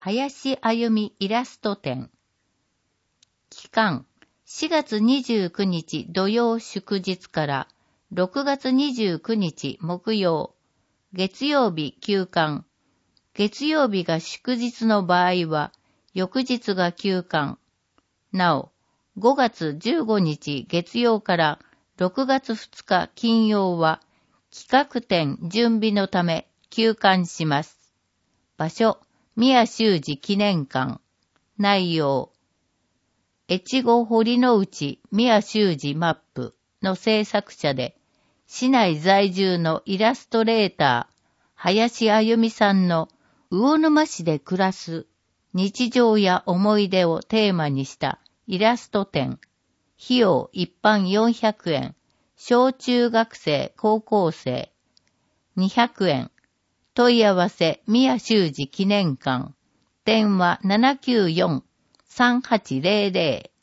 林あゆみイラスト展。期間、4月29日土曜祝日から6月29日木曜、月曜日休館。月曜日が祝日の場合は、翌日が休館。なお、5月15日月曜から6月2日金曜は、企画展準備のため休館します。場所、宮修司記念館。内容、越後堀之内宮修司マップの制作者で、市内在住のイラストレーター、林あゆみさんの魚沼市で暮らす日常や思い出をテーマにしたイラスト展。費用一般400円、小中学生、高校生200円。問い合わせ宮修司記念館。電話794-3800